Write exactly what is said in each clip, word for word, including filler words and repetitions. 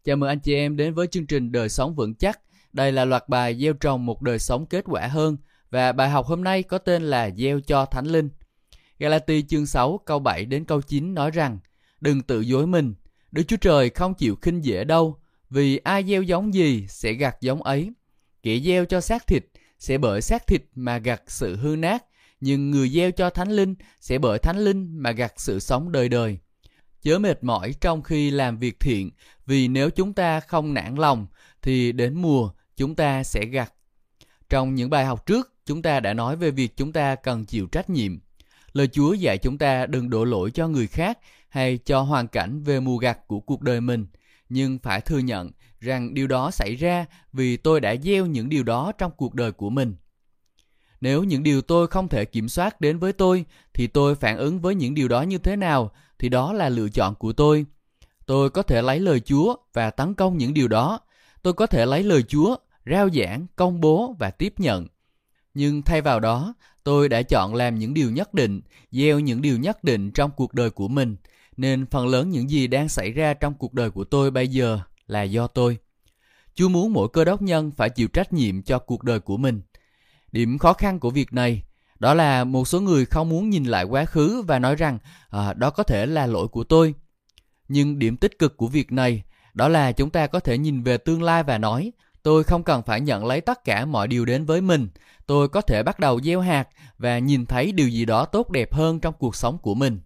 Chào mừng anh chị em đến với chương trình Đời Sống Vững Chắc. Đây là loạt bài gieo trồng một đời sống kết quả hơn. Và bài học hôm nay có tên là Gieo cho Thánh Linh. Galati chương sáu câu bảy đến câu chín nói rằng: Đừng tự dối mình, Đức Chúa Trời không chịu khinh dễ đâu, vì ai gieo giống gì sẽ gặt giống ấy. Kẻ gieo cho xác thịt sẽ bởi xác thịt mà gặt sự hư nát, nhưng người gieo cho Thánh Linh sẽ bởi Thánh Linh mà gặt sự sống đời đời. Chớ mệt mỏi trong khi làm việc thiện, vì nếu chúng ta không nản lòng, thì đến mùa chúng ta sẽ gặt. Trong những bài học trước, chúng ta đã nói về việc chúng ta cần chịu trách nhiệm. Lời Chúa dạy chúng ta đừng đổ lỗi cho người khác hay cho hoàn cảnh về mùa gặt của cuộc đời mình, nhưng phải thừa nhận rằng điều đó xảy ra vì tôi đã gieo những điều đó trong cuộc đời của mình. Nếu những điều tôi không thể kiểm soát đến với tôi, thì tôi phản ứng với những điều đó như thế nào, thì đó là lựa chọn của tôi. Tôi có thể lấy lời Chúa và tấn công những điều đó. Tôi có thể lấy lời Chúa, rao giảng, công bố và tiếp nhận. Nhưng thay vào đó, tôi đã chọn làm những điều nhất định, gieo những điều nhất định trong cuộc đời của mình. Nên phần lớn những gì đang xảy ra trong cuộc đời của tôi bây giờ là do tôi. Chúa muốn mỗi cơ đốc nhân phải chịu trách nhiệm cho cuộc đời của mình. Điểm khó khăn của việc này đó là một số người không muốn nhìn lại quá khứ và nói rằng à, đó có thể là lỗi của tôi. Nhưng điểm tích cực của việc này đó là chúng ta có thể nhìn về tương lai và nói: tôi không cần phải nhận lấy tất cả mọi điều đến với mình. Tôi có thể bắt đầu gieo hạt và nhìn thấy điều gì đó tốt đẹp hơn trong cuộc sống của mình.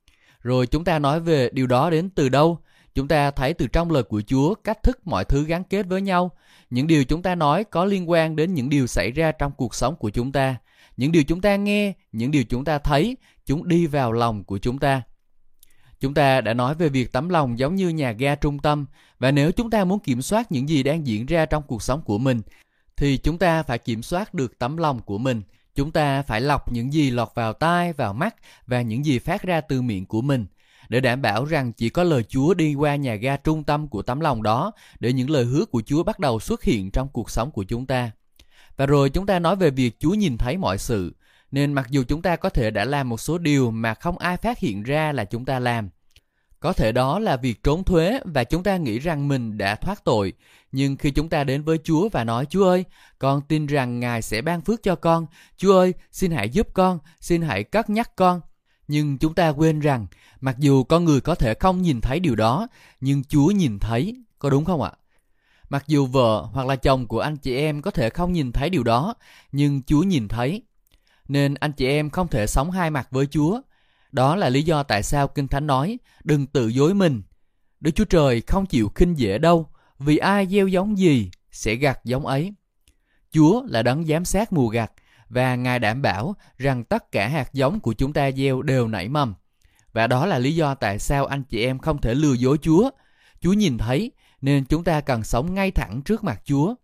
Rồi chúng ta nói về điều đó đến từ đâu? Chúng ta thấy từ trong lời của Chúa cách thức mọi thứ gắn kết với nhau. Những điều chúng ta nói có liên quan đến những điều xảy ra trong cuộc sống của chúng ta. Những điều chúng ta nghe, những điều chúng ta thấy, chúng đi vào lòng của chúng ta. Chúng ta đã nói về việc tấm lòng giống như nhà ga trung tâm, và nếu chúng ta muốn kiểm soát những gì đang diễn ra trong cuộc sống của mình, thì chúng ta phải kiểm soát được tấm lòng của mình. Chúng ta phải lọc những gì lọt vào tai, vào mắt và những gì phát ra từ miệng của mình, để đảm bảo rằng chỉ có lời Chúa đi qua nhà ga trung tâm của tấm lòng đó, để những lời hứa của Chúa bắt đầu xuất hiện trong cuộc sống của chúng ta. Và rồi chúng ta nói về việc Chúa nhìn thấy mọi sự, nên mặc dù chúng ta có thể đã làm một số điều mà không ai phát hiện ra là chúng ta làm. Có thể đó là việc trốn thuế và chúng ta nghĩ rằng mình đã thoát tội. Nhưng khi chúng ta đến với Chúa và nói: Chúa ơi, con tin rằng Ngài sẽ ban phước cho con. Chúa ơi, xin hãy giúp con, xin hãy cất nhắc con. Nhưng chúng ta quên rằng, mặc dù con người có thể không nhìn thấy điều đó, nhưng Chúa nhìn thấy, có đúng không ạ? Mặc dù vợ hoặc là chồng của anh chị em có thể không nhìn thấy điều đó, nhưng Chúa nhìn thấy. Nên anh chị em không thể sống hai mặt với Chúa. Đó là lý do tại sao Kinh Thánh nói: đừng tự dối mình. Đức Chúa Trời không chịu khinh dễ đâu, vì ai gieo giống gì sẽ gặt giống ấy. Chúa là đấng giám sát mùa gặt, và Ngài đảm bảo rằng tất cả hạt giống của chúng ta gieo đều nảy mầm. Và đó là lý do tại sao anh chị em không thể lừa dối Chúa. Chúa nhìn thấy, nên chúng ta cần sống ngay thẳng trước mặt Chúa.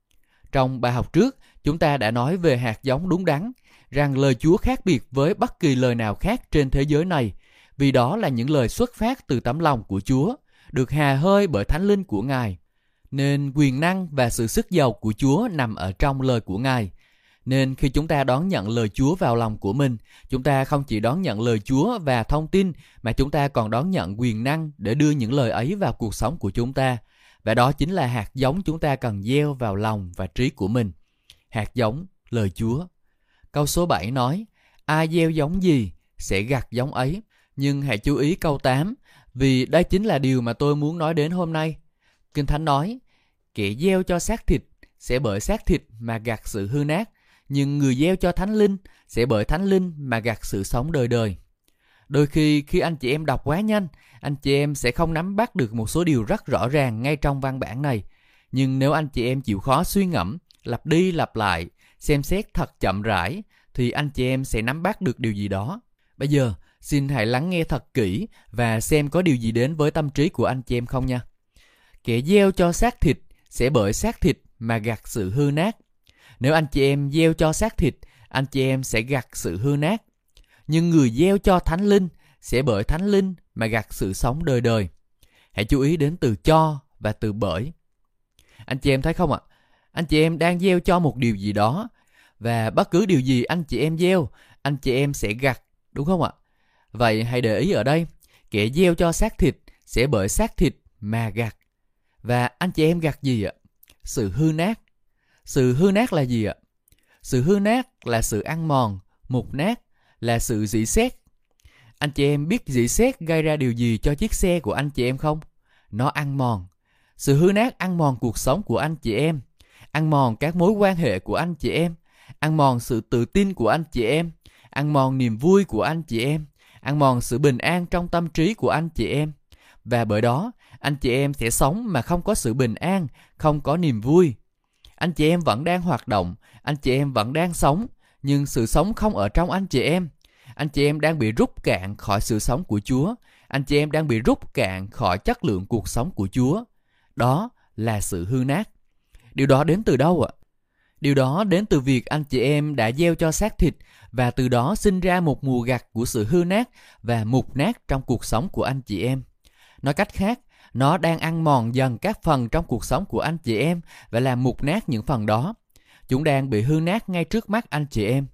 Trong bài học trước, chúng ta đã nói về hạt giống đúng đắn, rằng lời Chúa khác biệt với bất kỳ lời nào khác trên thế giới này, vì đó là những lời xuất phát từ tấm lòng của Chúa, được hà hơi bởi Thánh Linh của Ngài. Nên quyền năng và sự sức giàu của Chúa nằm ở trong lời của Ngài. Nên khi chúng ta đón nhận lời Chúa vào lòng của mình, chúng ta không chỉ đón nhận lời Chúa và thông tin, mà chúng ta còn đón nhận quyền năng để đưa những lời ấy vào cuộc sống của chúng ta. Và đó chính là hạt giống chúng ta cần gieo vào lòng và trí của mình. Hạt giống, lời Chúa. Câu số bảy nói: ai gieo giống gì sẽ gặt giống ấy. Nhưng hãy chú ý câu tám, vì đây chính là điều mà tôi muốn nói đến hôm nay. Kinh Thánh nói: kẻ gieo cho xác thịt sẽ bởi xác thịt mà gặt sự hư nát, nhưng người gieo cho Thánh Linh sẽ bởi Thánh Linh mà gặt sự sống đời đời. Đôi khi khi anh chị em đọc quá nhanh, anh chị em sẽ không nắm bắt được một số điều rất rõ ràng ngay trong văn bản này. Nhưng nếu anh chị em chịu khó suy ngẫm, lặp đi lặp lại, xem xét thật chậm rãi, thì anh chị em sẽ nắm bắt được điều gì đó. Bây giờ, xin hãy lắng nghe thật kỹ và xem có điều gì đến với tâm trí của anh chị em không nha. Kẻ gieo cho xác thịt sẽ bởi xác thịt mà gặt sự hư nát. Nếu anh chị em gieo cho xác thịt, anh chị em sẽ gặt sự hư nát. Nhưng người gieo cho Thánh Linh sẽ bởi Thánh Linh mà gặt sự sống đời đời. Hãy chú ý đến từ cho và từ bởi. Anh chị em thấy không ạ? Anh chị em đang gieo cho một điều gì đó, và bất cứ điều gì anh chị em gieo, anh chị em sẽ gặt, đúng không ạ? Vậy hãy để ý ở đây, kẻ gieo cho xác thịt sẽ bởi xác thịt mà gặt. Và anh chị em gặt gì ạ? Sự hư nát. Sự hư nát là gì ạ? Sự hư nát là sự ăn mòn, mục nát, là sự rỉ sét. Anh chị em biết rỉ sét gây ra điều gì cho chiếc xe của anh chị em không? Nó ăn mòn. Sự hư nát ăn mòn cuộc sống của anh chị em, ăn mòn các mối quan hệ của anh chị em, ăn mòn sự tự tin của anh chị em, ăn mòn niềm vui của anh chị em, ăn mòn sự bình an trong tâm trí của anh chị em. Và bởi đó, anh chị em sẽ sống mà không có sự bình an, không có niềm vui. Anh chị em vẫn đang hoạt động, anh chị em vẫn đang sống, nhưng sự sống không ở trong anh chị em. Anh chị em đang bị rút cạn khỏi sự sống của Chúa. Anh chị em đang bị rút cạn khỏi chất lượng cuộc sống của Chúa. Đó là sự hư nát. Điều đó đến từ đâu ạ? Điều đó đến từ việc anh chị em đã gieo cho xác thịt và từ đó sinh ra một mùa gặt của sự hư nát và mục nát trong cuộc sống của anh chị em. Nói cách khác, nó đang ăn mòn dần các phần trong cuộc sống của anh chị em và làm mục nát những phần đó. Chúng đang bị hư nát ngay trước mắt anh chị em.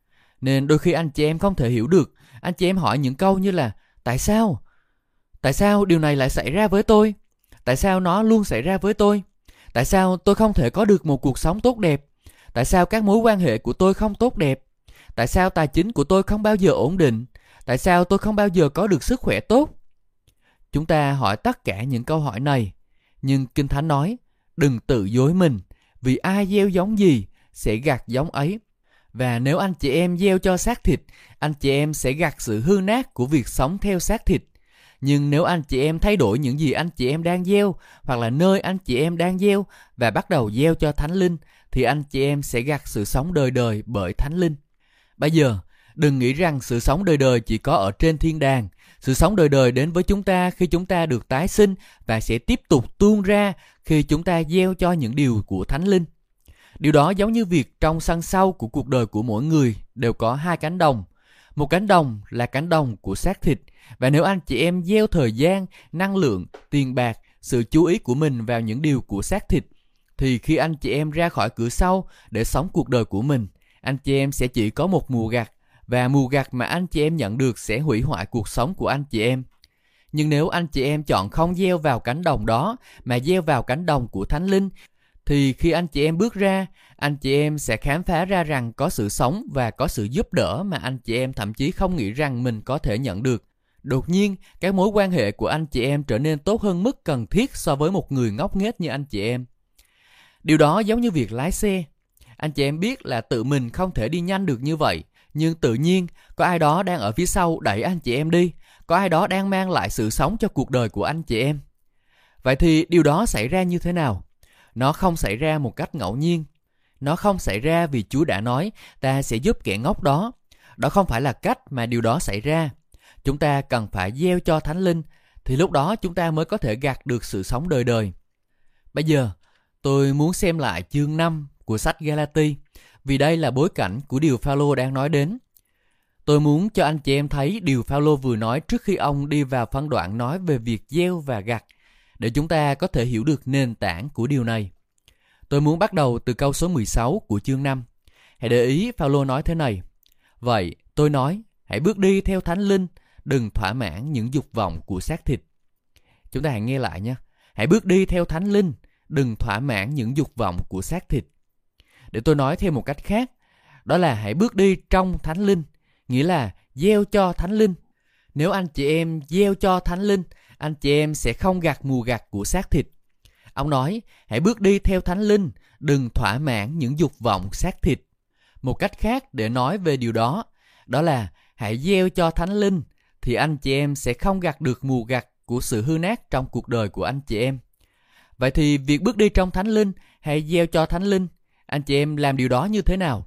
Nên đôi khi anh chị em không thể hiểu được. Anh chị em hỏi những câu như là: tại sao? Tại sao điều này lại xảy ra với tôi? Tại sao nó luôn xảy ra với tôi? Tại sao tôi không thể có được một cuộc sống tốt đẹp? Tại sao các mối quan hệ của tôi không tốt đẹp? Tại sao tài chính của tôi không bao giờ ổn định? Tại sao tôi không bao giờ có được sức khỏe tốt? Chúng ta hỏi tất cả những câu hỏi này, nhưng Kinh Thánh nói: đừng tự dối mình, vì ai gieo giống gì sẽ gặt giống ấy. Và nếu anh chị em gieo cho xác thịt, anh chị em sẽ gặt sự hư nát của việc sống theo xác thịt. Nhưng nếu anh chị em thay đổi những gì anh chị em đang gieo, hoặc là nơi anh chị em đang gieo, và bắt đầu gieo cho Thánh Linh, thì anh chị em sẽ gặt sự sống đời đời bởi Thánh Linh. Bây giờ, đừng nghĩ rằng sự sống đời đời chỉ có ở trên thiên đàng. Sự sống đời đời đến với chúng ta khi chúng ta được tái sinh và sẽ tiếp tục tuôn ra khi chúng ta gieo cho những điều của Thánh Linh. Điều đó giống như việc trong sân sau của cuộc đời của mỗi người đều có hai cánh đồng. Một cánh đồng là cánh đồng của xác thịt, và nếu anh chị em gieo thời gian, năng lượng, tiền bạc, sự chú ý của mình vào những điều của xác thịt, thì khi anh chị em ra khỏi cửa sau để sống cuộc đời của mình, anh chị em sẽ chỉ có một mùa gặt, và mùa gặt mà anh chị em nhận được sẽ hủy hoại cuộc sống của anh chị em. Nhưng nếu anh chị em chọn không gieo vào cánh đồng đó, mà gieo vào cánh đồng của Thánh Linh, thì khi anh chị em bước ra, anh chị em sẽ khám phá ra rằng có sự sống và có sự giúp đỡ mà anh chị em thậm chí không nghĩ rằng mình có thể nhận được. Đột nhiên, các mối quan hệ của anh chị em trở nên tốt hơn mức cần thiết so với một người ngốc nghếch như anh chị em. Điều đó giống như việc lái xe. Anh chị em biết là tự mình không thể đi nhanh được như vậy, nhưng tự nhiên có ai đó đang ở phía sau đẩy anh chị em đi, có ai đó đang mang lại sự sống cho cuộc đời của anh chị em. Vậy thì điều đó xảy ra như thế nào? Nó không xảy ra một cách ngẫu nhiên. Nó không xảy ra vì Chúa đã nói ta sẽ giúp kẻ ngốc đó. Đó không phải là cách mà điều đó xảy ra. Chúng ta cần phải gieo cho Thánh Linh, thì lúc đó chúng ta mới có thể gặt được sự sống đời đời. Bây giờ, tôi muốn xem lại chương năm của sách Galati, vì đây là bối cảnh của điều Phao-lô đang nói đến. Tôi muốn cho anh chị em thấy điều Phao-lô vừa nói trước khi ông đi vào phân đoạn nói về việc gieo và gặt, để chúng ta có thể hiểu được nền tảng của điều này. Tôi muốn bắt đầu từ câu số mười sáu của chương năm. Hãy để ý Phao-lô nói thế này: vậy tôi nói, hãy bước đi theo Thánh Linh, đừng thỏa mãn những dục vọng của xác thịt. Chúng ta hãy nghe lại nhé. Hãy bước đi theo Thánh Linh, đừng thỏa mãn những dục vọng của xác thịt. Để tôi nói theo một cách khác, đó là hãy bước đi trong Thánh Linh, nghĩa là gieo cho Thánh Linh. Nếu anh chị em gieo cho Thánh Linh, anh chị em sẽ không gặt mùa gặt của xác thịt. Ông nói, hãy bước đi theo Thánh Linh, đừng thỏa mãn những dục vọng xác thịt. Một cách khác để nói về điều đó, đó là hãy gieo cho Thánh Linh, thì anh chị em sẽ không gặt được mùa gặt của sự hư nát trong cuộc đời của anh chị em. Vậy thì việc bước đi trong Thánh Linh hay gieo cho Thánh Linh, anh chị em làm điều đó như thế nào?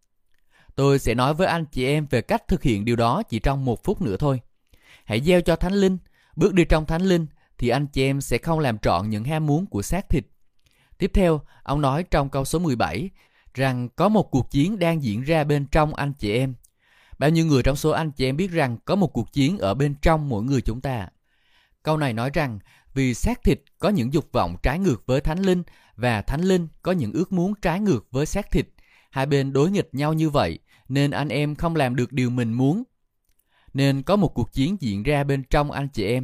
Tôi sẽ nói với anh chị em về cách thực hiện điều đó chỉ trong một phút nữa thôi. Hãy gieo cho Thánh Linh, bước đi trong Thánh Linh, thì anh chị em sẽ không làm trọn những ham muốn của xác thịt. Tiếp theo, ông nói trong câu số mười bảy rằng có một cuộc chiến đang diễn ra bên trong anh chị em. Bao nhiêu người trong số anh chị em biết rằng có một cuộc chiến ở bên trong mỗi người chúng ta? Câu này nói rằng vì xác thịt có những dục vọng trái ngược với Thánh Linh và Thánh Linh có những ước muốn trái ngược với xác thịt. Hai bên đối nghịch nhau như vậy nên anh em không làm được điều mình muốn. Nên có một cuộc chiến diễn ra bên trong anh chị em.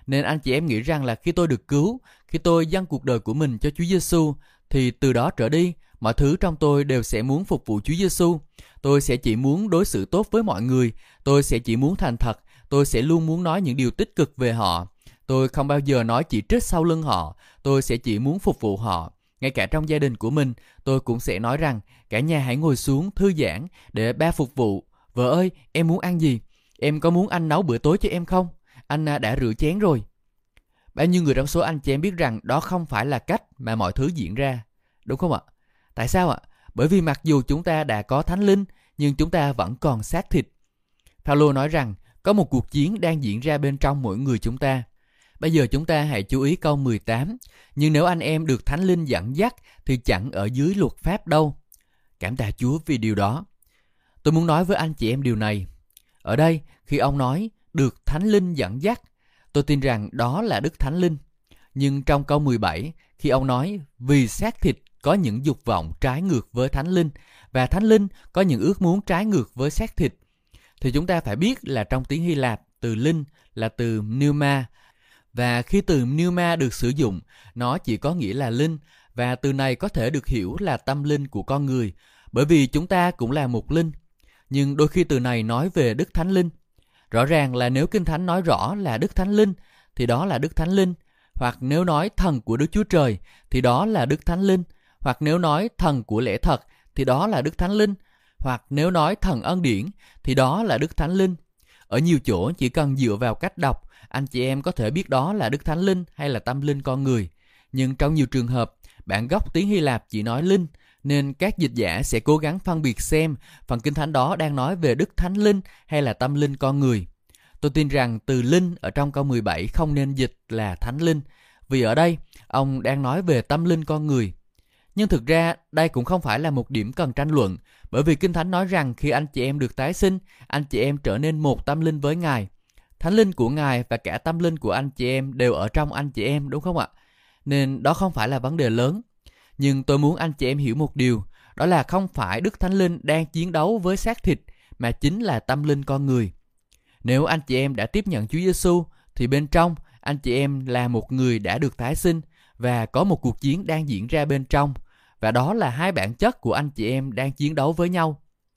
Nên anh chị em nghĩ rằng là khi tôi được cứu, khi tôi dâng cuộc đời của mình cho Chúa Giêsu, thì từ đó trở đi, mọi thứ trong tôi đều sẽ muốn phục vụ Chúa Giêsu. Tôi sẽ chỉ muốn đối xử tốt với mọi người, tôi sẽ chỉ muốn thành thật, tôi sẽ luôn muốn nói những điều tích cực về họ. Tôi không bao giờ nói chỉ trích sau lưng họ, tôi sẽ chỉ muốn phục vụ họ. Ngay cả trong gia đình của mình, tôi cũng sẽ nói rằng cả nhà hãy ngồi xuống thư giãn để ba phục vụ. Vợ ơi, em muốn ăn gì? Em có muốn anh nấu bữa tối cho em không? Anh đã rửa chén rồi. Bao nhiêu người trong số anh chị em biết rằng đó không phải là cách mà mọi thứ diễn ra, đúng không ạ? Tại sao ạ? Bởi vì mặc dù chúng ta đã có Thánh Linh, nhưng chúng ta vẫn còn xác thịt. Phaolô nói rằng có một cuộc chiến đang diễn ra bên trong mỗi người chúng ta. Bây giờ chúng ta hãy chú ý câu mười tám. Nhưng nếu anh em được Thánh Linh dẫn dắt thì chẳng ở dưới luật pháp đâu. Cảm tạ Chúa vì điều đó. Tôi muốn nói với anh chị em điều này. Ở đây, khi ông nói được Thánh Linh dẫn dắt, tôi tin rằng đó là Đức Thánh Linh. Nhưng trong câu mười bảy, khi ông nói vì xác thịt có những dục vọng trái ngược với Thánh Linh và Thánh Linh có những ước muốn trái ngược với xác thịt, thì chúng ta phải biết là trong tiếng Hy Lạp, từ linh là từ pneuma. Và khi từ pneuma được sử dụng, nó chỉ có nghĩa là linh, và từ này có thể được hiểu là tâm linh của con người, bởi vì chúng ta cũng là một linh. Nhưng đôi khi từ này nói về Đức Thánh Linh. Rõ ràng là nếu Kinh Thánh nói rõ là Đức Thánh Linh, thì đó là Đức Thánh Linh. Hoặc nếu nói thần của Đức Chúa Trời, thì đó là Đức Thánh Linh. Hoặc nếu nói thần của lẽ thật, thì đó là Đức Thánh Linh. Hoặc nếu nói thần ân điển, thì đó là Đức Thánh Linh. Ở nhiều chỗ chỉ cần dựa vào cách đọc, anh chị em có thể biết đó là Đức Thánh Linh hay là tâm linh con người. Nhưng trong nhiều trường hợp, bản gốc tiếng Hy Lạp chỉ nói linh, nên các dịch giả sẽ cố gắng phân biệt xem phần Kinh Thánh đó đang nói về Đức Thánh Linh hay là tâm linh con người. Tôi tin rằng từ linh ở trong câu mười bảy không nên dịch là Thánh Linh, vì ở đây ông đang nói về tâm linh con người. Nhưng thực ra đây cũng không phải là một điểm cần tranh luận, bởi vì Kinh Thánh nói rằng khi anh chị em được tái sinh, anh chị em trở nên một tâm linh với Ngài. Thánh linh của Ngài và cả tâm linh của anh chị em đều ở trong anh chị em, đúng không ạ? Nên đó không phải là vấn đề lớn. Nhưng tôi muốn anh chị em hiểu một điều, đó là không phải Đức Thánh Linh đang chiến đấu với xác thịt, mà chính là tâm linh con người. Nếu anh chị em đã tiếp nhận Chúa Giêsu, thì bên trong anh chị em là một người đã được tái sinh và có một cuộc chiến đang diễn ra bên trong, và đó là hai bản chất của anh chị em đang chiến đấu với nhau.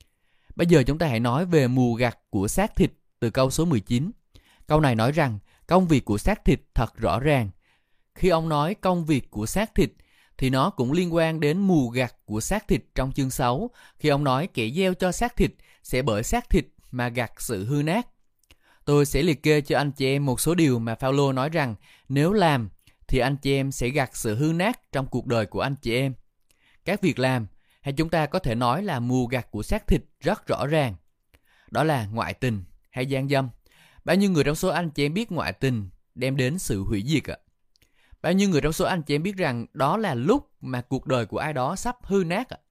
Bây giờ chúng ta hãy nói về mùa gặt của xác thịt từ câu số mười chín. Câu này nói rằng công việc của xác thịt thật rõ ràng. Khi ông nói công việc của xác thịt, thì nó cũng liên quan đến mùa gặt của xác thịt trong chương sáu, khi ông nói kẻ gieo cho xác thịt sẽ bởi xác thịt mà gặt sự hư nát. Tôi sẽ liệt kê cho anh chị em một số điều mà Phaolô nói rằng nếu làm thì anh chị em sẽ gặt sự hư nát trong cuộc đời của anh chị em. Các việc làm, hay chúng ta có thể nói là mùa gặt của xác thịt rất rõ ràng. Đó là ngoại tình hay gian dâm. Bao nhiêu người trong số anh chị em biết ngoại tình đem đến sự hủy diệt ạ? Bao nhiêu người trong số anh chị em biết rằng đó là lúc mà cuộc đời của ai đó sắp hư nát ạ?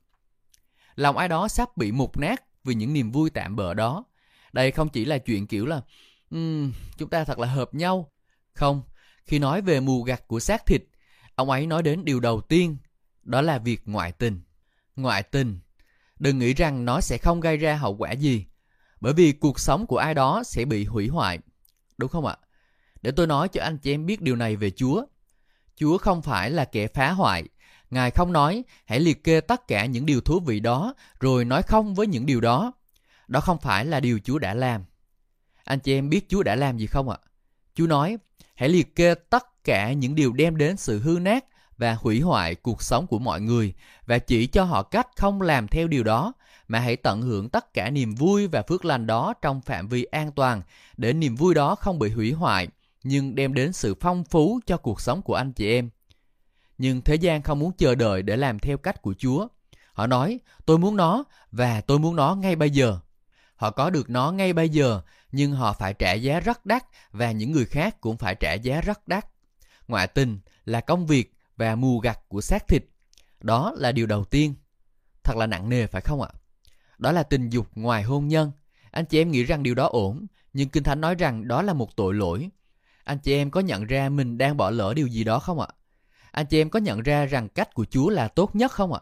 Lòng ai đó sắp bị mục nát vì những niềm vui tạm bợ đó. Đây không chỉ là chuyện kiểu là um, chúng ta thật là hợp nhau. Không, khi nói về mùa gặt của xác thịt, ông ấy nói đến điều đầu tiên, đó là việc ngoại tình. Ngoại tình, đừng nghĩ rằng nó sẽ không gây ra hậu quả gì, bởi vì cuộc sống của ai đó sẽ bị hủy hoại. Đúng không ạ? Để tôi nói cho anh chị em biết điều này về Chúa. Chúa không phải là kẻ phá hoại. Ngài không nói hãy liệt kê tất cả những điều thú vị đó rồi nói không với những điều đó. Đó không phải là điều Chúa đã làm. Anh chị em biết Chúa đã làm gì không ạ? Chúa nói hãy liệt kê tất cả những điều đem đến sự hư nát và hủy hoại cuộc sống của mọi người, và chỉ cho họ cách không làm theo điều đó, mà hãy tận hưởng tất cả niềm vui và phước lành đó trong phạm vi an toàn, để niềm vui đó không bị hủy hoại, nhưng đem đến sự phong phú cho cuộc sống của anh chị em. Nhưng thế gian không muốn chờ đợi để làm theo cách của Chúa. Họ nói, tôi muốn nó, và tôi muốn nó ngay bây giờ. Họ có được nó ngay bây giờ, nhưng họ phải trả giá rất đắt, và những người khác cũng phải trả giá rất đắt. Ngoại tình là công việc và mùa gặt của xác thịt. Đó là điều đầu tiên. Thật là nặng nề phải không ạ? Đó là tình dục ngoài hôn nhân. Anh chị em nghĩ rằng điều đó ổn, nhưng Kinh Thánh nói rằng đó là một tội lỗi. Anh chị em có nhận ra mình đang bỏ lỡ điều gì đó không ạ? Anh chị em có nhận ra rằng cách của Chúa là tốt nhất không ạ?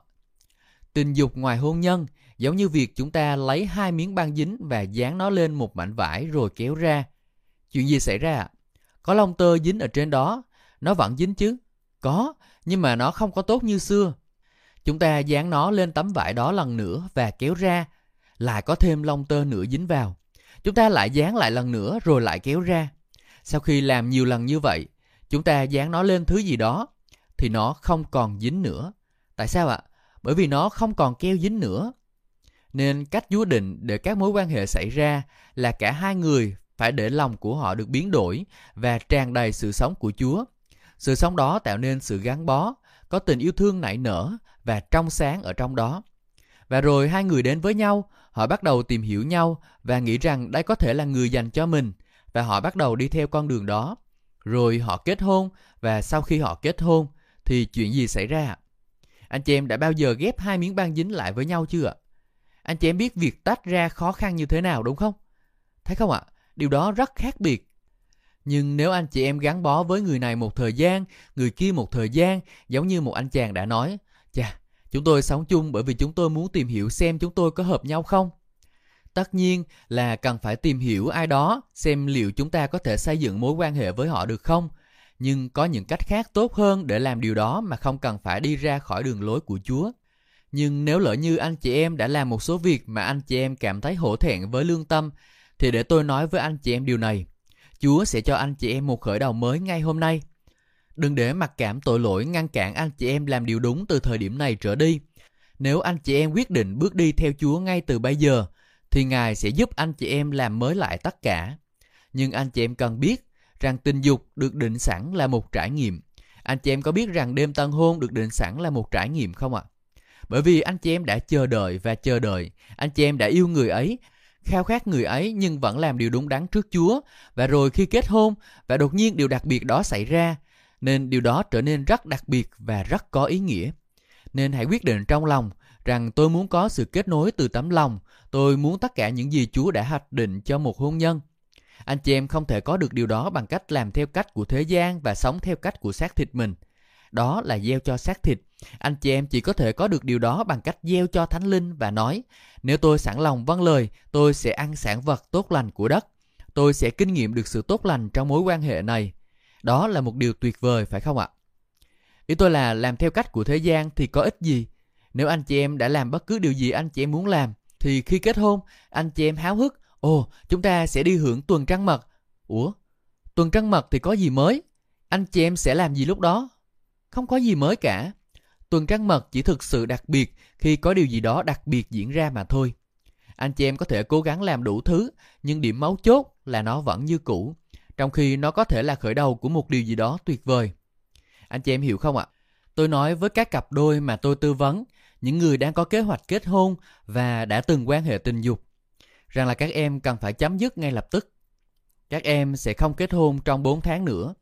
Tình dục ngoài hôn nhân giống như việc chúng ta lấy hai miếng băng dính và dán nó lên một mảnh vải rồi kéo ra. Chuyện gì xảy ra ạ? Có lông tơ dính ở trên đó, nó vẫn dính chứ? Có, nhưng mà nó không có tốt như xưa. Chúng ta dán nó lên tấm vải đó lần nữa và kéo ra, lại có thêm lông tơ nữa dính vào. Chúng ta lại dán lại lần nữa rồi lại kéo ra. Sau khi làm nhiều lần như vậy, chúng ta dán nó lên thứ gì đó thì nó không còn dính nữa. Tại sao ạ? Bởi vì nó không còn keo dính nữa. Nên cách Chúa định để các mối quan hệ xảy ra là cả hai người phải để lòng của họ được biến đổi và tràn đầy sự sống của Chúa. Sự sống đó tạo nên sự gắn bó, có tình yêu thương nảy nở và trong sáng ở trong đó. Và rồi hai người đến với nhau, họ bắt đầu tìm hiểu nhau và nghĩ rằng đây có thể là người dành cho mình, và họ bắt đầu đi theo con đường đó. Rồi họ kết hôn, và sau khi họ kết hôn thì chuyện gì xảy ra? Anh chị em đã bao giờ ghép hai miếng băng dính lại với nhau chưa ạ? Anh chị em biết việc tách ra khó khăn như thế nào đúng không? Thấy không ạ? Điều đó rất khác biệt. Nhưng nếu anh chị em gắn bó với người này một thời gian, người kia một thời gian, giống như một anh chàng đã nói, chà, chúng tôi sống chung bởi vì chúng tôi muốn tìm hiểu xem chúng tôi có hợp nhau không? Tất nhiên là cần phải tìm hiểu ai đó, xem liệu chúng ta có thể xây dựng mối quan hệ với họ được không. Nhưng có những cách khác tốt hơn để làm điều đó mà không cần phải đi ra khỏi đường lối của Chúa. Nhưng nếu lỡ như anh chị em đã làm một số việc mà anh chị em cảm thấy hổ thẹn với lương tâm, thì để tôi nói với anh chị em điều này. Chúa sẽ cho anh chị em một khởi đầu mới ngay hôm nay. Đừng để mặc cảm tội lỗi ngăn cản anh chị em làm điều đúng từ thời điểm này trở đi. Nếu anh chị em quyết định bước đi theo Chúa ngay từ bây giờ, thì Ngài sẽ giúp anh chị em làm mới lại tất cả. Nhưng anh chị em cần biết rằng tình dục được định sẵn là một trải nghiệm. Anh chị em có biết rằng đêm tân hôn được định sẵn là một trải nghiệm không ạ? Bởi vì anh chị em đã chờ đợi và chờ đợi. Anh chị em đã yêu người ấy, khao khát người ấy nhưng vẫn làm điều đúng đắn trước Chúa. Và rồi khi kết hôn, và đột nhiên điều đặc biệt đó xảy ra, nên điều đó trở nên rất đặc biệt và rất có ý nghĩa. Nên hãy quyết định trong lòng rằng tôi muốn có sự kết nối từ tấm lòng. Tôi muốn tất cả những gì Chúa đã hoạch định cho một hôn nhân. Anh chị em không thể có được điều đó bằng cách làm theo cách của thế gian và sống theo cách của xác thịt mình. Đó là gieo cho xác thịt. Anh chị em chỉ có thể có được điều đó bằng cách gieo cho Thánh Linh và nói, nếu tôi sẵn lòng vâng lời, tôi sẽ ăn sản vật tốt lành của đất. Tôi sẽ kinh nghiệm được sự tốt lành trong mối quan hệ này. Đó là một điều tuyệt vời, phải không ạ? Ý tôi là làm theo cách của thế gian thì có ích gì? Nếu anh chị em đã làm bất cứ điều gì anh chị em muốn làm, thì khi kết hôn, anh chị em háo hức, ồ, chúng ta sẽ đi hưởng tuần trăng mật. Ủa, tuần trăng mật thì có gì mới? Anh chị em sẽ làm gì lúc đó? Không có gì mới cả. Tuần trăng mật chỉ thực sự đặc biệt khi có điều gì đó đặc biệt diễn ra mà thôi. Anh chị em có thể cố gắng làm đủ thứ, nhưng điểm mấu chốt là nó vẫn như cũ, trong khi nó có thể là khởi đầu của một điều gì đó tuyệt vời. Anh chị em hiểu không ạ? Tôi nói với các cặp đôi mà tôi tư vấn, những người đang có kế hoạch kết hôn và đã từng quan hệ tình dục, rằng là các em cần phải chấm dứt ngay lập tức. Các em sẽ không kết hôn trong bốn tháng nữa.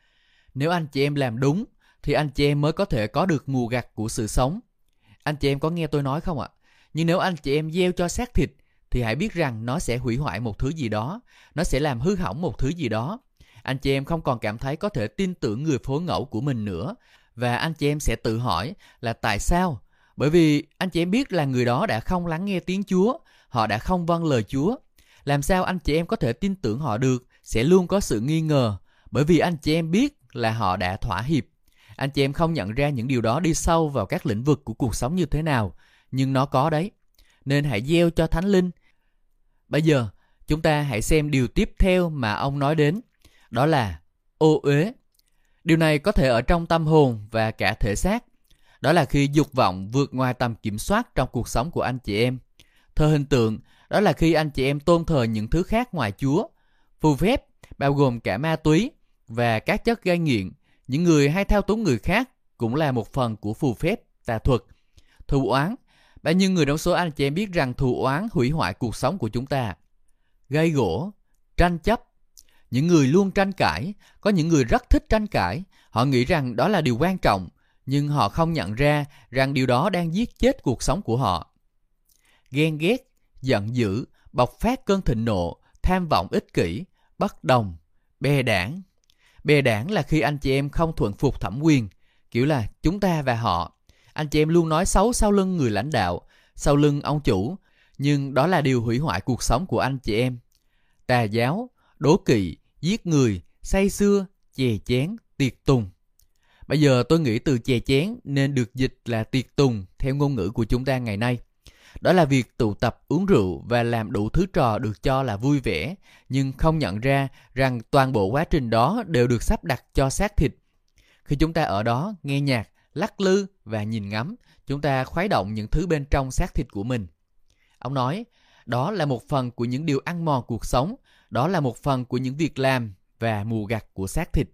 Nếu anh chị em làm đúng, thì anh chị em mới có thể có được mùa gặt của sự sống. Anh chị em có nghe tôi nói không ạ? Nhưng nếu anh chị em gieo cho xác thịt, thì hãy biết rằng nó sẽ hủy hoại một thứ gì đó. Nó sẽ làm hư hỏng một thứ gì đó. Anh chị em không còn cảm thấy có thể tin tưởng người phối ngẫu của mình nữa. Và anh chị em sẽ tự hỏi là tại sao? Bởi vì anh chị em biết là người đó đã không lắng nghe tiếng Chúa. Họ đã không vâng lời Chúa. Làm sao anh chị em có thể tin tưởng họ được? Sẽ luôn có sự nghi ngờ. Bởi vì anh chị em biết là họ đã thỏa hiệp. Anh chị em không nhận ra những điều đó đi sâu vào các lĩnh vực của cuộc sống như thế nào. Nhưng nó có đấy. Nên hãy gieo cho Thánh Linh. Bây giờ, chúng ta hãy xem điều tiếp theo mà ông nói đến. Đó là ô uế. Điều này có thể ở trong tâm hồn và cả thể xác. Đó là khi dục vọng vượt ngoài tầm kiểm soát trong cuộc sống của anh chị em. Thờ hình tượng, đó là khi anh chị em tôn thờ những thứ khác ngoài Chúa. Phù phép, bao gồm cả ma túy và các chất gây nghiện. Những người hay thao túng người khác cũng là một phần của phù phép, tà thuật. Thù oán, bao nhiêu người trong số anh chị em biết rằng thù oán hủy hoại cuộc sống của chúng ta. Gây gổ, tranh chấp. Những người luôn tranh cãi, có những người rất thích tranh cãi. Họ nghĩ rằng đó là điều quan trọng, nhưng họ không nhận ra rằng điều đó đang giết chết cuộc sống của họ. Ghen ghét, giận dữ, bộc phát cơn thịnh nộ, tham vọng ích kỷ, bất đồng, bè đảng. Bè đảng là khi anh chị em không thuận phục thẩm quyền, kiểu là chúng ta và họ. Anh chị em luôn nói xấu sau lưng người lãnh đạo, sau lưng ông chủ, nhưng đó là điều hủy hoại cuộc sống của anh chị em. Tà giáo, đố kỵ, giết người, say sưa, chè chén, tiệc tùng. Bây giờ tôi nghĩ từ chè chén nên được dịch là tiệc tùng theo ngôn ngữ của chúng ta ngày nay. Đó là việc tụ tập uống rượu và làm đủ thứ trò được cho là vui vẻ, nhưng không nhận ra rằng toàn bộ quá trình đó đều được sắp đặt cho xác thịt. Khi chúng ta ở đó nghe nhạc, lắc lư và nhìn ngắm, chúng ta khuấy động những thứ bên trong xác thịt của mình. Ông nói, đó là một phần của những điều ăn mòn cuộc sống, đó là một phần của những việc làm và mù gặt của xác thịt.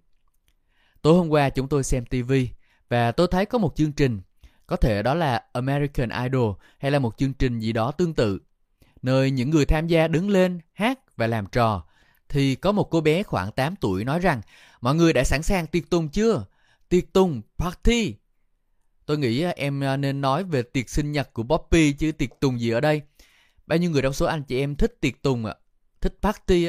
Tối hôm qua chúng tôi xem ti vi và tôi thấy có một chương trình, có thể đó là American Idol hay là một chương trình gì đó tương tự, nơi những người tham gia đứng lên hát và làm trò. Thì có một cô bé khoảng tám tuổi nói rằng, mọi người đã sẵn sàng tiệc tùng chưa? Tiệc tùng, party. Tôi nghĩ em nên nói về tiệc sinh nhật của Poppy chứ tiệc tùng gì ở đây. Bao nhiêu người trong số anh chị em thích tiệc tùng ạ? Thích party ạ?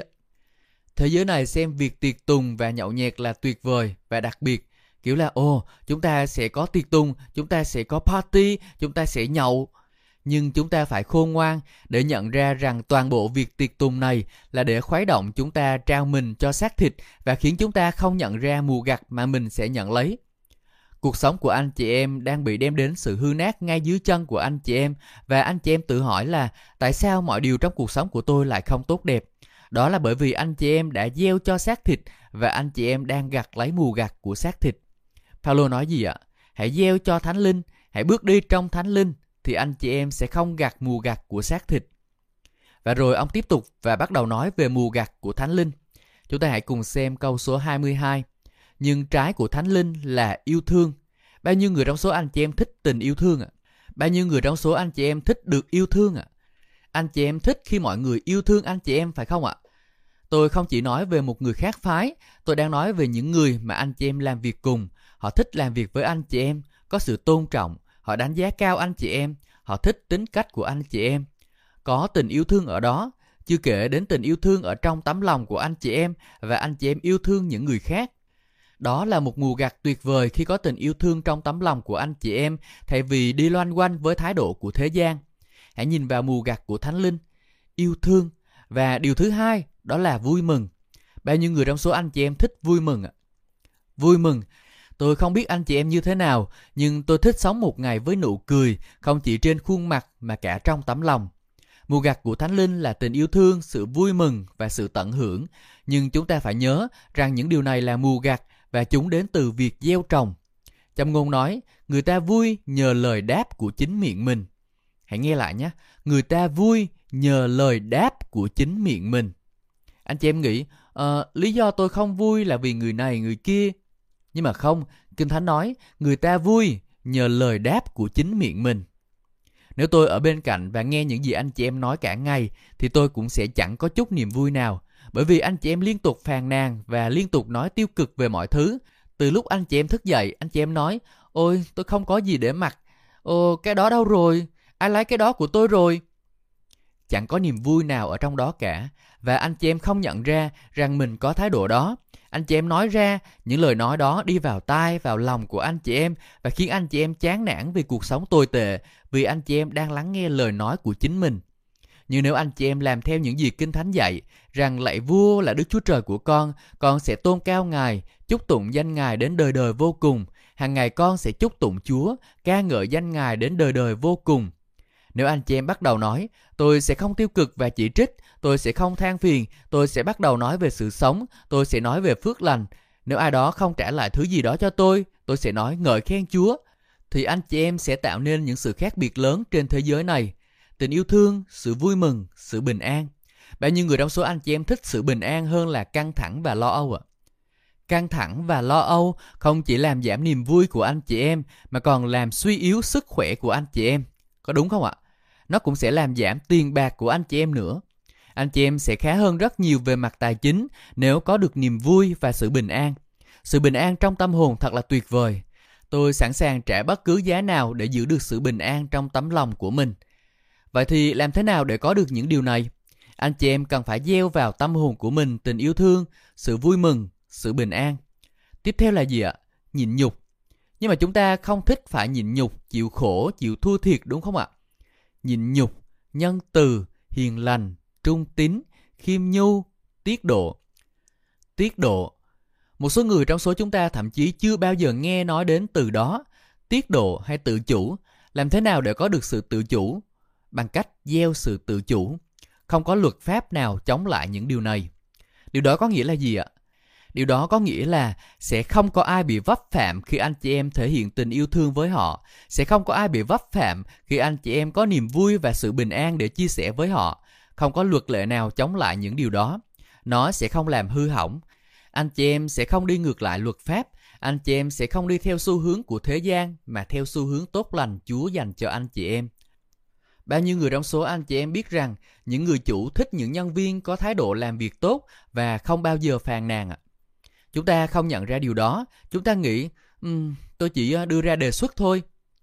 Thế giới này xem việc tiệc tùng và nhậu nhẹt là tuyệt vời và đặc biệt. Kiểu là, ồ, chúng ta sẽ có tiệc tùng, chúng ta sẽ có party, chúng ta sẽ nhậu. Nhưng chúng ta phải khôn ngoan để nhận ra rằng toàn bộ việc tiệc tùng này là để khuấy động chúng ta trao mình cho xác thịt và khiến chúng ta không nhận ra mùa gặt mà mình sẽ nhận lấy. Cuộc sống của anh chị em đang bị đem đến sự hư nát ngay dưới chân của anh chị em và anh chị em tự hỏi là tại sao mọi điều trong cuộc sống của tôi lại không tốt đẹp? Đó là bởi vì anh chị em đã gieo cho xác thịt và anh chị em đang gặt lấy mùa gặt của xác thịt. Phaolô nói gì ạ? Hãy gieo cho Thánh Linh, hãy bước đi trong Thánh Linh thì anh chị em sẽ không gặt mùa gặt của xác thịt. Và rồi ông tiếp tục và bắt đầu nói về mùa gặt của Thánh Linh. Chúng ta hãy cùng xem câu số hai mươi hai. Nhưng trái của Thánh Linh là yêu thương. Bao nhiêu người trong số anh chị em thích tình yêu thương ạ? Bao nhiêu người trong số anh chị em thích được yêu thương ạ? Anh chị em thích khi mọi người yêu thương anh chị em phải không ạ? Tôi không chỉ nói về một người khác phái, tôi đang nói về những người mà anh chị em làm việc cùng. Họ thích làm việc với anh chị em, có sự tôn trọng, họ đánh giá cao anh chị em, họ thích tính cách của anh chị em. Có tình yêu thương ở đó, chưa kể đến tình yêu thương ở trong tấm lòng của anh chị em và anh chị em yêu thương những người khác. Đó là một mùa gặt tuyệt vời khi có tình yêu thương trong tấm lòng của anh chị em thay vì đi loanh quanh với thái độ của thế gian. Hãy nhìn vào mùa gặt của Thánh Linh, yêu thương. Và điều thứ hai, đó là vui mừng. Bao nhiêu người trong số anh chị em thích vui mừng ạ? Vui mừng. Tôi không biết anh chị em như thế nào, nhưng tôi thích sống một ngày với nụ cười, không chỉ trên khuôn mặt mà cả trong tấm lòng. Mùa gặt của Thánh Linh là tình yêu thương, sự vui mừng và sự tận hưởng. Nhưng chúng ta phải nhớ rằng những điều này là mùa gặt và chúng đến từ việc gieo trồng. Châm ngôn nói, người ta vui nhờ lời đáp của chính miệng mình. Hãy nghe lại nhé. Người ta vui nhờ lời đáp của chính miệng mình. Anh chị em nghĩ, uh, lý do tôi không vui là vì người này, người kia. Nhưng mà không, Kinh Thánh nói, người ta vui nhờ lời đáp của chính miệng mình. Nếu tôi ở bên cạnh và nghe những gì anh chị em nói cả ngày, thì tôi cũng sẽ chẳng có chút niềm vui nào. Bởi vì anh chị em liên tục phàn nàn và liên tục nói tiêu cực về mọi thứ. Từ lúc anh chị em thức dậy, anh chị em nói, ôi tôi không có gì để mặc. Ồ cái đó đâu rồi? Ai lấy cái đó của tôi rồi? Chẳng có niềm vui nào ở trong đó cả. Và anh chị em không nhận ra rằng mình có thái độ đó. Anh chị em nói ra, những lời nói đó đi vào tai, vào lòng của anh chị em và khiến anh chị em chán nản vì cuộc sống tồi tệ, vì anh chị em đang lắng nghe lời nói của chính mình. Nhưng nếu anh chị em làm theo những gì Kinh Thánh dạy, rằng lạy vua là Đức Chúa Trời của con, con sẽ tôn cao Ngài, chúc tụng danh Ngài đến đời đời vô cùng. Hàng ngày con sẽ chúc tụng Chúa, ca ngợi danh Ngài đến đời đời vô cùng. Nếu anh chị em bắt đầu nói, tôi sẽ không tiêu cực và chỉ trích, tôi sẽ không than phiền, tôi sẽ bắt đầu nói về sự sống, tôi sẽ nói về phước lành. Nếu ai đó không trả lại thứ gì đó cho tôi, tôi sẽ nói ngợi khen Chúa. Thì anh chị em sẽ tạo nên những sự khác biệt lớn trên thế giới này. Tình yêu thương, sự vui mừng, sự bình an. Bao nhiêu người trong số anh chị em thích sự bình an hơn là căng thẳng và lo âu ạ? Căng thẳng và lo âu không chỉ làm giảm niềm vui của anh chị em, mà còn làm suy yếu sức khỏe của anh chị em. Có đúng không ạ? Nó cũng sẽ làm giảm tiền bạc của anh chị em nữa. Anh chị em sẽ khá hơn rất nhiều về mặt tài chính nếu có được niềm vui và sự bình an. Sự bình an trong tâm hồn thật là tuyệt vời. Tôi sẵn sàng trả bất cứ giá nào để giữ được sự bình an trong tấm lòng của mình. Vậy thì làm thế nào để có được những điều này? Anh chị em cần phải gieo vào tâm hồn của mình tình yêu thương, sự vui mừng, sự bình an. Tiếp theo là gì ạ? Nhịn nhục. Nhưng mà chúng ta không thích phải nhịn nhục, chịu khổ, chịu thua thiệt đúng không ạ? Nhịn nhục, nhân từ, hiền lành, trung tín, khiêm nhu, tiết độ. Tiết độ, Một số người trong số chúng ta thậm chí chưa bao giờ nghe nói đến từ đó, tiết độ hay tự chủ. Làm thế nào để có được sự tự chủ? Bằng cách gieo sự tự chủ. Không có luật pháp nào chống lại những điều này. Điều đó có nghĩa là gì ạ? Điều đó có nghĩa là sẽ không có ai bị vấp phạm khi anh chị em thể hiện tình yêu thương với họ. Sẽ không có ai bị vấp phạm khi anh chị em có niềm vui và sự bình an để chia sẻ với họ. Không có luật lệ nào chống lại những điều đó. Nó sẽ không làm hư hỏng. Anh chị em sẽ không đi ngược lại luật pháp. Anh chị em sẽ không đi theo xu hướng của thế gian, mà theo xu hướng tốt lành Chúa dành cho anh chị em. Bao nhiêu người trong số anh chị em biết rằng những người chủ thích những nhân viên có thái độ làm việc tốt và không bao giờ phàn nàn ạ? Chúng ta không nhận ra điều đó. Chúng ta nghĩ, um, tôi chỉ đưa ra đề xuất thôi.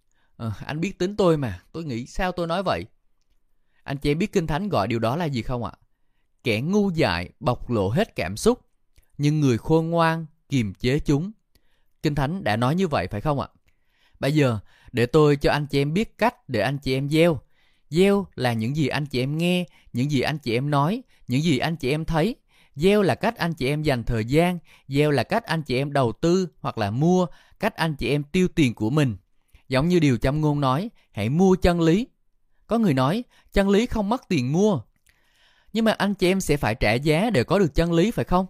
À, anh biết tính tôi mà, tôi nghĩ sao tôi nói vậy? Anh chị em biết Kinh Thánh gọi điều đó là gì không ạ? Kẻ ngu dại bộc lộ hết cảm xúc, nhưng người khôn ngoan kiềm chế chúng. Kinh Thánh đã nói như vậy phải không ạ? Bây giờ, để tôi cho anh chị em biết cách để anh chị em gieo. Gieo là những gì anh chị em nghe, những gì anh chị em nói, những gì anh chị em thấy. Gieo là cách anh chị em dành thời gian, gieo là cách anh chị em đầu tư hoặc là mua, cách anh chị em tiêu tiền của mình. Giống như điều Châm Ngôn nói, hãy mua chân lý. Có người nói, chân lý không mất tiền mua. Nhưng mà anh chị em sẽ phải trả giá để có được chân lý phải không?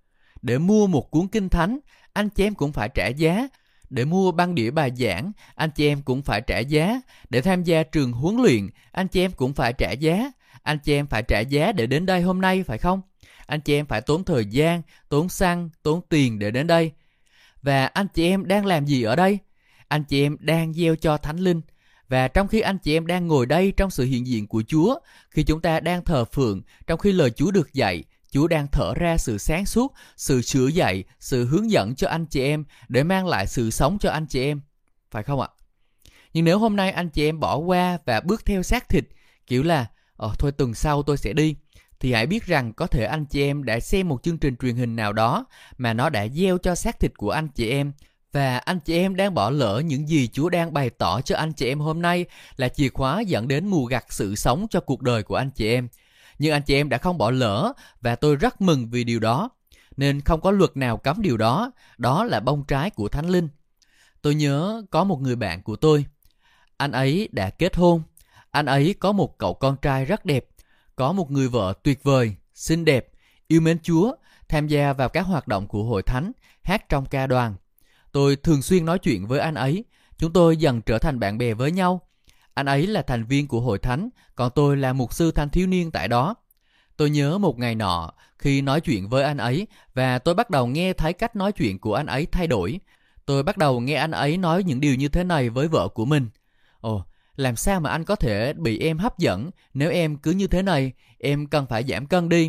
Để mua một cuốn Kinh Thánh, anh chị em cũng phải trả giá. Để mua băng đĩa bài giảng, anh chị em cũng phải trả giá. Để tham gia trường huấn luyện, anh chị em cũng phải trả giá. Anh chị em phải trả giá để đến đây hôm nay phải không? Anh chị em phải tốn thời gian, tốn xăng, tốn tiền để đến đây. Và anh chị em đang làm gì ở đây? Anh chị em đang gieo cho Thánh Linh. Và trong khi anh chị em đang ngồi đây trong sự hiện diện của Chúa, khi chúng ta đang thờ phượng, trong khi lời Chúa được dạy, Chúa đang thở ra sự sáng suốt, sự sửa dạy, sự hướng dẫn cho anh chị em để mang lại sự sống cho anh chị em. Phải không ạ? Nhưng nếu hôm nay anh chị em bỏ qua và bước theo xác thịt, kiểu là, Ồ, thôi tuần sau tôi sẽ đi, thì hãy biết rằng có thể anh chị em đã xem một chương trình truyền hình nào đó mà nó đã gieo cho xác thịt của anh chị em. Và anh chị em đang bỏ lỡ những gì Chúa đang bày tỏ cho anh chị em hôm nay là chìa khóa dẫn đến mùa gặt sự sống cho cuộc đời của anh chị em. Nhưng anh chị em đã không bỏ lỡ và tôi rất mừng vì điều đó. Nên không có luật nào cấm điều đó. Đó là bông trái của Thánh Linh. Tôi nhớ có một người bạn của tôi. Anh ấy đã kết hôn. Anh ấy có một cậu con trai rất đẹp. Có một người vợ tuyệt vời, xinh đẹp, yêu mến Chúa, tham gia vào các hoạt động của hội thánh, hát trong ca đoàn. Tôi thường xuyên nói chuyện với anh ấy. Chúng tôi dần trở thành bạn bè với nhau. Anh ấy là thành viên của hội thánh, còn tôi là mục sư thanh thiếu niên tại đó. Tôi nhớ một ngày nọ, khi nói chuyện với anh ấy, và tôi bắt đầu nghe thấy cách nói chuyện của anh ấy thay đổi. Tôi bắt đầu nghe anh ấy nói những điều như thế này với vợ của mình. Ồ, làm sao mà anh có thể bị em hấp dẫn nếu em cứ như thế này, em cần phải giảm cân đi.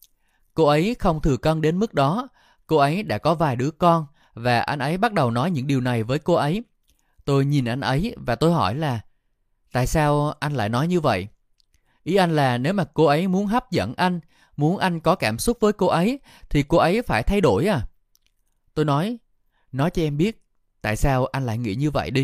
Cô ấy không thừa cân đến mức đó, cô ấy đã có vài đứa con, và anh ấy bắt đầu nói những điều này với cô ấy. Tôi nhìn anh ấy và tôi hỏi là, tại sao anh lại nói như vậy? Ý anh là nếu mà cô ấy muốn hấp dẫn anh, muốn anh có cảm xúc với cô ấy, thì cô ấy phải thay đổi à? Tôi nói, nói cho em biết, tại sao anh lại nghĩ như vậy đi.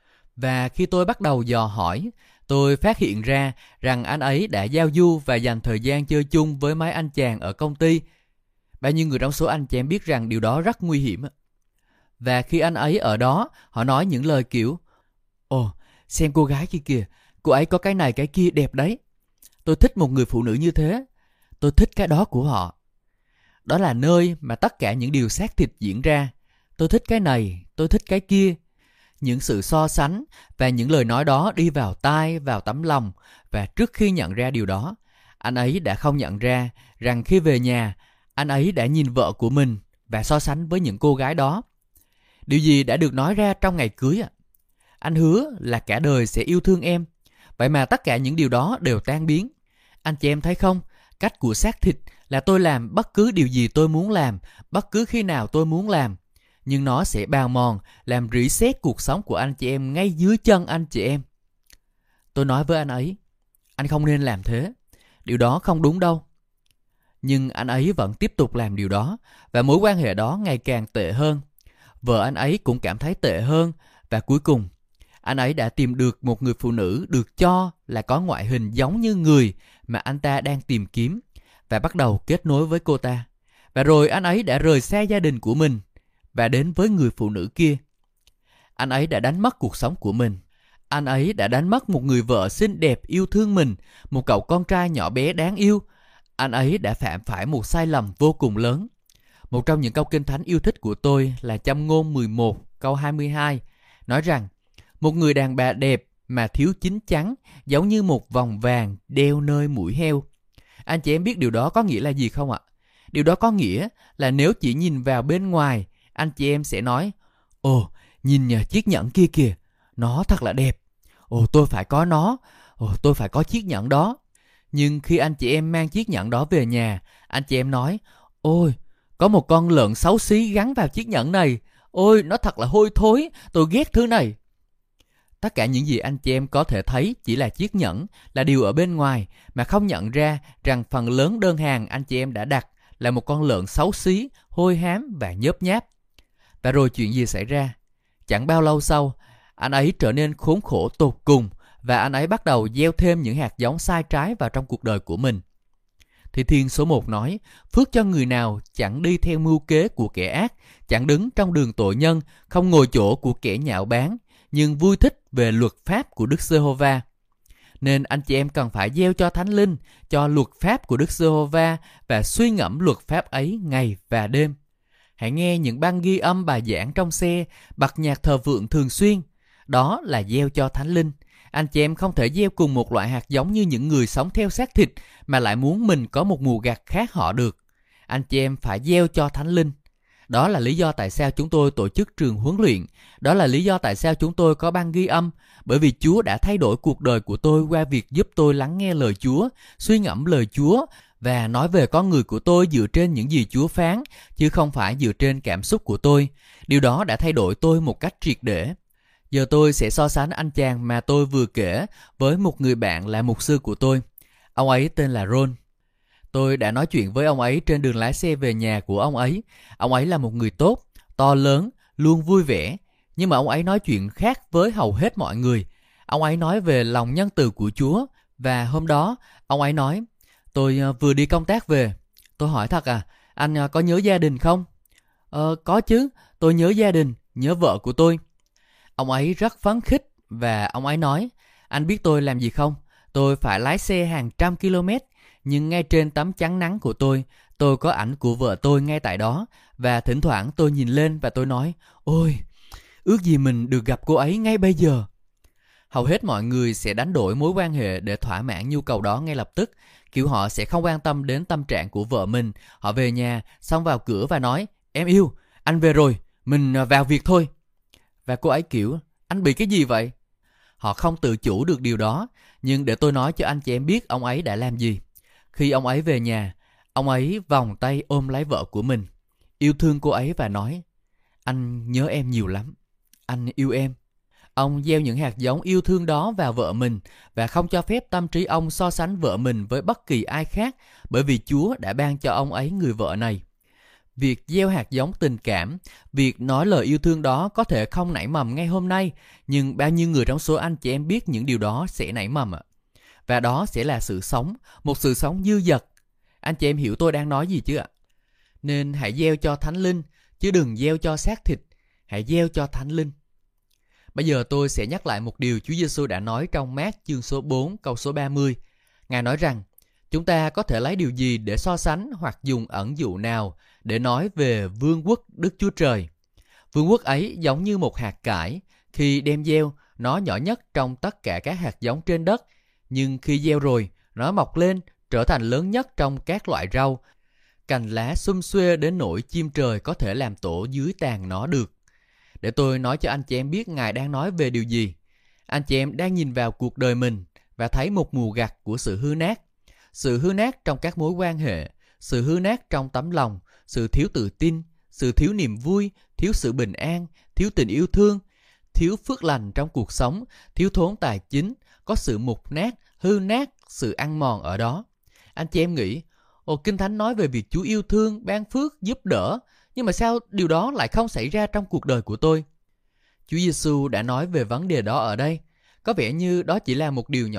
Và khi tôi bắt đầu dò hỏi, tôi phát hiện ra rằng anh ấy đã giao du và dành thời gian chơi chung với mấy anh chàng ở công ty. Bao nhiêu người trong số anh chị em biết rằng điều đó rất nguy hiểm. Và khi anh ấy ở đó, họ nói những lời kiểu, Ồ, xem cô gái kia kìa, cô ấy có cái này cái kia đẹp đấy. Tôi thích một người phụ nữ như thế. Tôi thích cái đó của họ. Đó là nơi mà tất cả những điều xác thịt diễn ra. Tôi thích cái này, tôi thích cái kia. Những sự so sánh và những lời nói đó đi vào tai, vào tấm lòng. Và trước khi nhận ra điều đó, anh ấy đã không nhận ra rằng khi về nhà, anh ấy đã nhìn vợ của mình và so sánh với những cô gái đó. Điều gì đã được nói ra trong ngày cưới ạ? Anh hứa là cả đời sẽ yêu thương em. Vậy mà tất cả những điều đó đều tan biến. Anh chị em thấy không? Cách của xác thịt là tôi làm bất cứ điều gì tôi muốn làm, bất cứ khi nào tôi muốn làm. Nhưng nó sẽ bào mòn, làm rỉ sét cuộc sống của anh chị em ngay dưới chân anh chị em. Tôi nói với anh ấy, anh không nên làm thế. Điều đó không đúng đâu. Nhưng anh ấy vẫn tiếp tục làm điều đó, và mối quan hệ đó ngày càng tệ hơn. Vợ anh ấy cũng cảm thấy tệ hơn, và cuối cùng, anh ấy đã tìm được một người phụ nữ được cho là có ngoại hình giống như người mà anh ta đang tìm kiếm, và bắt đầu kết nối với cô ta. Và rồi anh ấy đã rời xa gia đình của mình và đến với người phụ nữ kia. Anh ấy đã đánh mất cuộc sống của mình. Anh ấy đã đánh mất một người vợ xinh đẹp yêu thương mình, một cậu con trai nhỏ bé đáng yêu. Anh ấy đã phạm phải một sai lầm vô cùng lớn. Một trong những câu Kinh Thánh yêu thích của tôi là Châm ngôn mười một câu hai mươi hai, nói rằng một người đàn bà đẹp mà thiếu chín chắn giống như một vòng vàng đeo nơi mũi heo. Anh chị em biết điều đó có nghĩa là gì không ạ? Điều đó có nghĩa là nếu chỉ nhìn vào bên ngoài, anh chị em sẽ nói: ồ, nhìn nhờ chiếc nhẫn kia kìa, nó thật là đẹp. Ồ, tôi phải có nó. Ồ, tôi phải có chiếc nhẫn đó. Nhưng khi anh chị em mang chiếc nhẫn đó về nhà, anh chị em nói: ôi, có một con lợn xấu xí gắn vào chiếc nhẫn này. Ôi, nó thật là hôi thối, tôi ghét thứ này. Tất cả những gì anh chị em có thể thấy chỉ là chiếc nhẫn, là điều ở bên ngoài, mà không nhận ra rằng phần lớn đơn hàng anh chị em đã đặt là một con lợn xấu xí, hôi hám và nhớp nháp. Và rồi chuyện gì xảy ra? Chẳng bao lâu sau, anh ấy trở nên khốn khổ tột cùng và anh ấy bắt đầu gieo thêm những hạt giống sai trái vào trong cuộc đời của mình. Thi Thiên số một nói: phước cho người nào chẳng đi theo mưu kế của kẻ ác, chẳng đứng trong đường tội nhân, không ngồi chỗ của kẻ nhạo báng, nhưng vui thích về luật pháp của Đức Giê-hô-va. Nên anh chị em cần phải gieo cho Thánh Linh, cho luật pháp của Đức Giê-hô-va và suy ngẫm luật pháp ấy ngày và đêm. Hãy nghe những băng ghi âm bài giảng trong xe, bật nhạc thờ phượng thường xuyên. Đó là gieo cho Thánh Linh. Anh chị em không thể gieo cùng một loại hạt giống như những người sống theo xác thịt mà lại muốn mình có một mùa gặt khác họ được. Anh chị em phải gieo cho Thánh Linh. Đó là lý do tại sao chúng tôi tổ chức trường huấn luyện. Đó là lý do tại sao chúng tôi có băng ghi âm. Bởi vì Chúa đã thay đổi cuộc đời của tôi qua việc giúp tôi lắng nghe lời Chúa, suy ngẫm lời Chúa và nói về con người của tôi dựa trên những gì Chúa phán, chứ không phải dựa trên cảm xúc của tôi. Điều đó đã thay đổi tôi một cách triệt để. Giờ tôi sẽ so sánh anh chàng mà tôi vừa kể với một người bạn là mục sư của tôi. Ông ấy tên là Ron. Tôi đã nói chuyện với ông ấy trên đường lái xe về nhà của ông ấy. Ông ấy là một người tốt, to lớn, luôn vui vẻ. Nhưng mà ông ấy nói chuyện khác với hầu hết mọi người. Ông ấy nói về lòng nhân từ của Chúa. Và hôm đó, ông ấy nói: tôi vừa đi công tác về. Tôi hỏi: thật à, anh có nhớ gia đình không? Ờ, có chứ, tôi nhớ gia đình, nhớ vợ của tôi. Ông ấy rất phấn khích và ông ấy nói: anh biết tôi làm gì không? Tôi phải lái xe hàng trăm km, nhưng ngay trên tấm chắn nắng của tôi, tôi có ảnh của vợ tôi ngay tại đó. Và thỉnh thoảng tôi nhìn lên và tôi nói: ôi, ước gì mình được gặp cô ấy ngay bây giờ. Hầu hết mọi người sẽ đánh đổi mối quan hệ để thỏa mãn nhu cầu đó ngay lập tức. Kiểu họ sẽ không quan tâm đến tâm trạng của vợ mình. Họ về nhà, xong vào cửa và nói: em yêu, anh về rồi, mình vào việc thôi. Và cô ấy kiểu: anh bị cái gì vậy? Họ không tự chủ được điều đó. Nhưng để tôi nói cho anh chị em biết ông ấy đã làm gì. Khi ông ấy về nhà, ông ấy vòng tay ôm lấy vợ của mình, yêu thương cô ấy và nói: anh nhớ em nhiều lắm, anh yêu em. Ông gieo những hạt giống yêu thương đó vào vợ mình và không cho phép tâm trí ông so sánh vợ mình với bất kỳ ai khác, bởi vì Chúa đã ban cho ông ấy người vợ này. Việc gieo hạt giống tình cảm, việc nói lời yêu thương đó có thể không nảy mầm ngay hôm nay, nhưng bao nhiêu người trong số anh chị em biết những điều đó sẽ nảy mầm ạ. Và đó sẽ là sự sống, một sự sống dư dật. Anh chị em hiểu tôi đang nói gì chứ ạ? Nên hãy gieo cho Thánh Linh, chứ đừng gieo cho xác thịt. Hãy gieo cho Thánh Linh. Bây giờ tôi sẽ nhắc lại một điều Chúa Giêsu đã nói trong Mát chương số bốn câu số ba mươi. Ngài nói rằng: chúng ta có thể lấy điều gì để so sánh hoặc dùng ẩn dụ nào để nói về vương quốc Đức Chúa Trời? Vương quốc ấy giống như một hạt cải. Khi đem gieo, nó nhỏ nhất trong tất cả các hạt giống trên đất. Nhưng khi gieo rồi, nó mọc lên, trở thành lớn nhất trong các loại rau. Cành lá xum xuê đến nỗi chim trời có thể làm tổ dưới tàn nó được. Để tôi nói cho anh chị em biết Ngài đang nói về điều gì. Anh chị em đang nhìn vào cuộc đời mình và thấy một mùa gặt của sự hư nát. Sự hư nát trong các mối quan hệ, sự hư nát trong tấm lòng, sự thiếu tự tin, sự thiếu niềm vui, thiếu sự bình an, thiếu tình yêu thương, thiếu phước lành trong cuộc sống, thiếu thốn tài chính, có sự mục nát, hư nát, sự ăn mòn ở đó. Anh chị em nghĩ: ồ, Kinh Thánh nói về việc Chúa yêu thương, ban phước, giúp đỡ, nhưng mà sao điều đó lại không xảy ra trong cuộc đời của tôi? Chúa Giêsu đã nói về vấn đề đó ở đây. Có vẻ như đó chỉ là một điều nhỏ nhặt,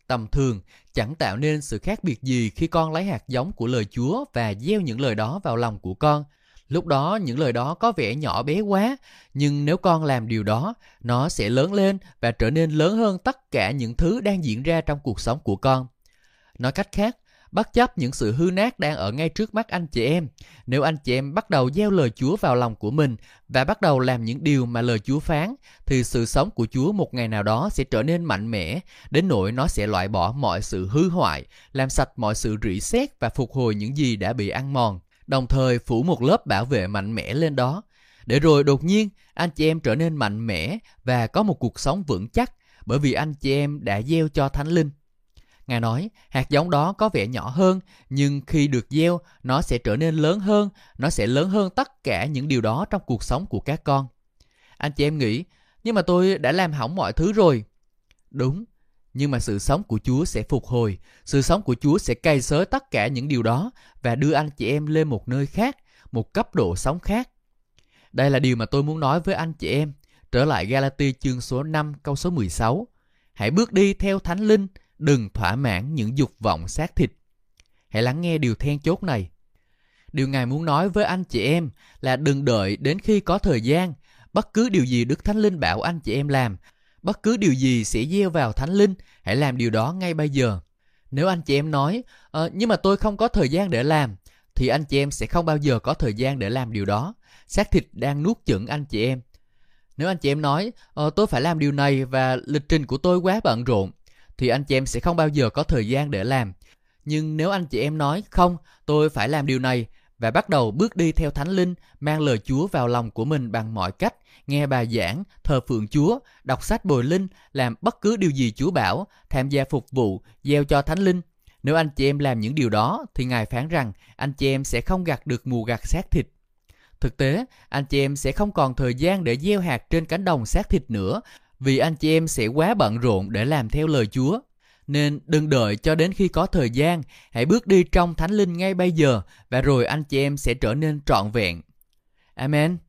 tầm thường, chẳng tạo nên sự khác biệt gì khi con lấy hạt giống của lời Chúa và gieo những lời đó vào lòng của con. Lúc đó những lời đó có vẻ nhỏ bé quá, nhưng nếu con làm điều đó, nó sẽ lớn lên và trở nên lớn hơn tất cả những thứ đang diễn ra trong cuộc sống của con. Nói cách khác, bất chấp những sự hư nát đang ở ngay trước mắt anh chị em, nếu anh chị em bắt đầu gieo lời Chúa vào lòng của mình và bắt đầu làm những điều mà lời Chúa phán, thì sự sống của Chúa một ngày nào đó sẽ trở nên mạnh mẽ, đến nỗi nó sẽ loại bỏ mọi sự hư hoại, làm sạch mọi sự rỉ sét và phục hồi những gì đã bị ăn mòn, đồng thời phủ một lớp bảo vệ mạnh mẽ lên đó. Để rồi đột nhiên, anh chị em trở nên mạnh mẽ và có một cuộc sống vững chắc, bởi vì anh chị em đã gieo cho Thánh Linh. Ngài nói, hạt giống đó có vẻ nhỏ hơn, nhưng khi được gieo, nó sẽ trở nên lớn hơn, nó sẽ lớn hơn tất cả những điều đó trong cuộc sống của các con. Anh chị em nghĩ, nhưng mà tôi đã làm hỏng mọi thứ rồi. Đúng, nhưng mà sự sống của Chúa sẽ phục hồi, sự sống của Chúa sẽ cày xới tất cả những điều đó và đưa anh chị em lên một nơi khác, một cấp độ sống khác. Đây là điều mà tôi muốn nói với anh chị em. Trở lại Ga-la-ti chương số năm câu số mười sáu. Hãy bước đi theo Thánh Linh, đừng thỏa mãn những dục vọng xác thịt. Hãy lắng nghe điều then chốt này. Điều Ngài muốn nói với anh chị em là đừng đợi đến khi có thời gian. Bất cứ điều gì Đức Thánh Linh bảo anh chị em làm, bất cứ điều gì sẽ gieo vào Thánh Linh, hãy làm điều đó ngay bây giờ. Nếu anh chị em nói, ờ, nhưng mà tôi không có thời gian để làm, thì anh chị em sẽ không bao giờ có thời gian để làm điều đó. Xác thịt đang nuốt chửng anh chị em. Nếu anh chị em nói, ờ, tôi phải làm điều này và lịch trình của tôi quá bận rộn, thì anh chị em sẽ không bao giờ có thời gian để làm. Nhưng nếu anh chị em nói, không, tôi phải làm điều này, và bắt đầu bước đi theo Thánh Linh, mang lời Chúa vào lòng của mình bằng mọi cách, nghe bài giảng, thờ phượng Chúa, đọc sách bồi linh, làm bất cứ điều gì Chúa bảo, tham gia phục vụ, gieo cho Thánh Linh. Nếu anh chị em làm những điều đó, thì Ngài phán rằng anh chị em sẽ không gặt được mùa gặt xác thịt. Thực tế, anh chị em sẽ không còn thời gian để gieo hạt trên cánh đồng xác thịt nữa, vì anh chị em sẽ quá bận rộn để làm theo lời Chúa. Nên đừng đợi cho đến khi có thời gian, hãy bước đi trong Thánh Linh ngay bây giờ, và rồi anh chị em sẽ trở nên trọn vẹn. Amen.